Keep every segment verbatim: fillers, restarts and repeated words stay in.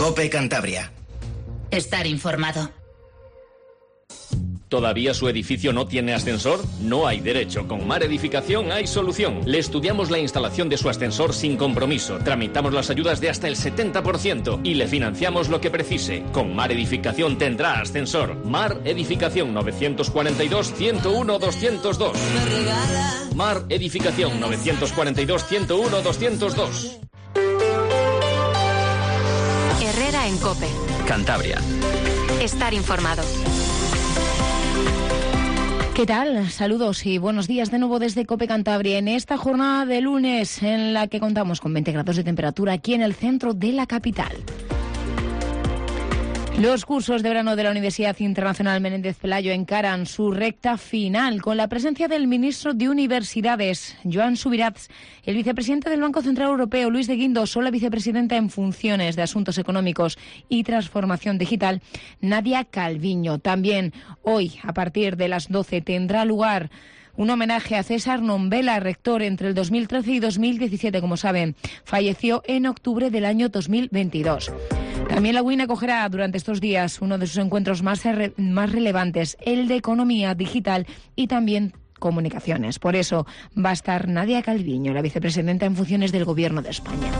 COPE Cantabria. Estar informado. ¿Todavía su edificio no tiene ascensor? No hay derecho. Con Mar Edificación hay solución. Le estudiamos la instalación de su ascensor sin compromiso. Tramitamos las ayudas de hasta el setenta por ciento y le financiamos lo que precise. Con Mar Edificación tendrá ascensor. Mar Edificación nueve cuatro dos, uno uno, dos cero dos. Mar Edificación nueve cuatro dos, uno uno, dos cero dos. Herrera en COPE. Cantabria. Estar informado. ¿Qué tal? Saludos y buenos días de nuevo desde COPE Cantabria en esta jornada de lunes en la que contamos con veinte grados de temperatura aquí en el centro de la capital. Los cursos de verano de la Universidad Internacional Menéndez Pelayo encaran su recta final con la presencia del ministro de Universidades, Joan Subirats, el vicepresidente del Banco Central Europeo, Luis de Guindos, o la vicepresidenta en funciones de Asuntos Económicos y Transformación Digital, Nadia Calviño. También hoy, a partir de las doce, tendrá lugar un homenaje a César Nombela, rector entre el dos mil trece y dos mil diecisiete, como saben. Falleció en octubre del año dos mil veintidós. También la U I N acogerá durante estos días uno de sus encuentros más, re- más relevantes, el de economía digital y también comunicaciones. Por eso va a estar Nadia Calviño, la vicepresidenta en funciones del Gobierno de España.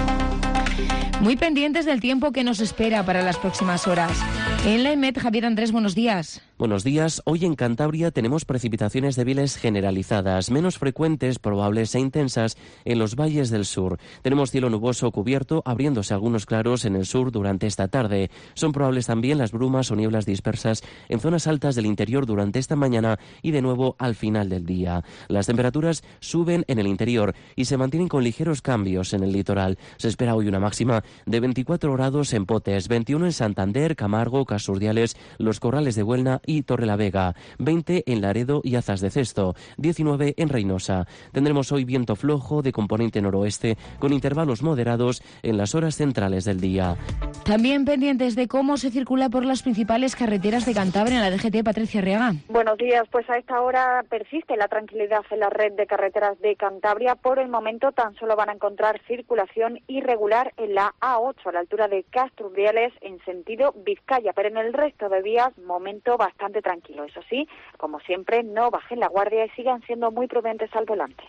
Muy pendientes del tiempo que nos espera para las próximas horas. En la EMET, Javier Andrés, buenos días. Buenos días. Hoy en Cantabria tenemos precipitaciones débiles generalizadas, menos frecuentes, probables e intensas en los valles del sur. Tenemos cielo nuboso cubierto, abriéndose algunos claros en el sur durante esta tarde. Son probables también las brumas o nieblas dispersas en zonas altas del interior durante esta mañana y de nuevo al final del día. Las temperaturas suben en el interior y se mantienen con ligeros cambios en el litoral. Se espera hoy una máxima de veinticuatro grados en Potes, veintiuno en Santander, Camargo, Casurdiales, Los Corrales de Buelna y Torrelavega, veinte en Laredo y Azas de Cesto, diecinueve en Reynosa. Tendremos hoy viento flojo de componente noroeste con intervalos moderados en las horas centrales del día. También pendientes de cómo se circula por las principales carreteras de Cantabria en la D G T, Patricia Arriaga. Buenos días, pues a esta hora persiste la tranquilidad en la red de carreteras de Cantabria. Por el momento tan solo van a encontrar circulación irregular en la A ocho a la altura de Castrurdiales en sentido Vizcaya, pero en el resto de vías momento bastante tranquilo. Eso sí, como siempre, no bajen la guardia y sigan siendo muy prudentes al volante.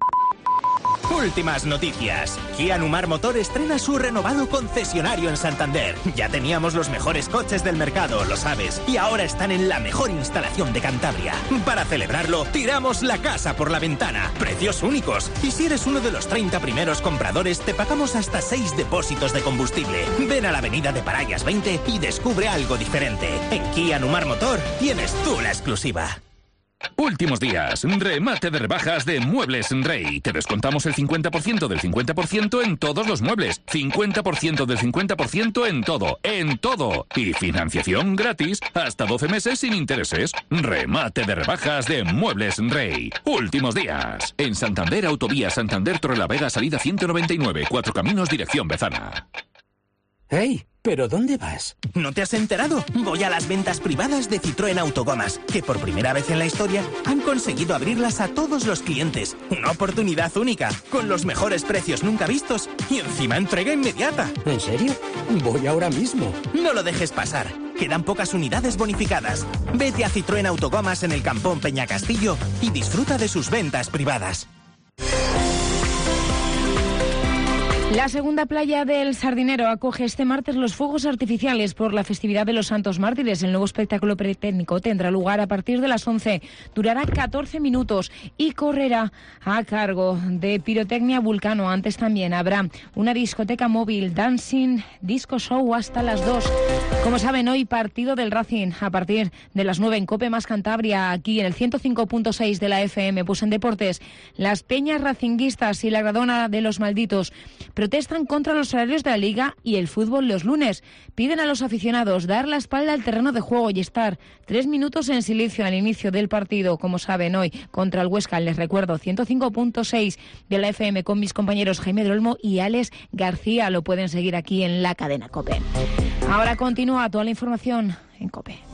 Últimas noticias. Kia Numar Motor estrena su renovado concesionario en Santander. Ya teníamos los mejores coches del mercado, lo sabes, y ahora están en la mejor instalación de Cantabria. Para celebrarlo, tiramos la casa por la ventana. Precios únicos. Y si eres uno de los treinta primeros compradores, te pagamos hasta seis depósitos de combustible. Ven a la avenida de Parayas veinte y descubre algo diferente. En Kia Numar Motor tienes tú la exclusiva. Últimos días, remate de rebajas de Muebles Rey. Te descontamos el cincuenta por ciento del cincuenta por ciento en todos los muebles, cincuenta por ciento del cincuenta por ciento en todo, en todo. Y financiación gratis hasta doce meses sin intereses. Remate de rebajas de Muebles Rey. Últimos días. En Santander, Autovía Santander Torrelavega, salida ciento noventa y nueve, Cuatro Caminos, dirección Bezana. ¡Hey! ¿Pero dónde vas? ¿No te has enterado? Voy a las ventas privadas de Citroën Autogomas, que por primera vez en la historia han conseguido abrirlas a todos los clientes. Una oportunidad única, con los mejores precios nunca vistos y encima entrega inmediata. ¿En serio? Voy ahora mismo. No lo dejes pasar. Quedan pocas unidades bonificadas. Vete a Citroën Autogomas en el Campón Peñacastillo y disfruta de sus ventas privadas. La segunda playa del Sardinero acoge este martes los fuegos artificiales por la festividad de los Santos Mártires. El nuevo espectáculo pirotécnico tendrá lugar a partir de las once, durará catorce minutos y correrá a cargo de Pirotecnia Vulcano. Antes también habrá una discoteca móvil, Dancing Disco Show hasta las dos. Como saben, hoy partido del Racing a partir de las nueve en COPE más Cantabria, aquí en el ciento cinco punto seis de la F M. Pues en deportes, las Peñas Racinguistas y la Gradona de los Malditos protestan contra los horarios de la Liga y el fútbol los lunes. Piden a los aficionados dar la espalda al terreno de juego y estar tres minutos en silencio al inicio del partido, como saben, hoy contra el Huesca. Les recuerdo, ciento cinco punto seis de la F M con mis compañeros Jaime del Olmo y Alex García. Lo pueden seguir aquí en la cadena COPE. Ahora continúa toda la información en COPE.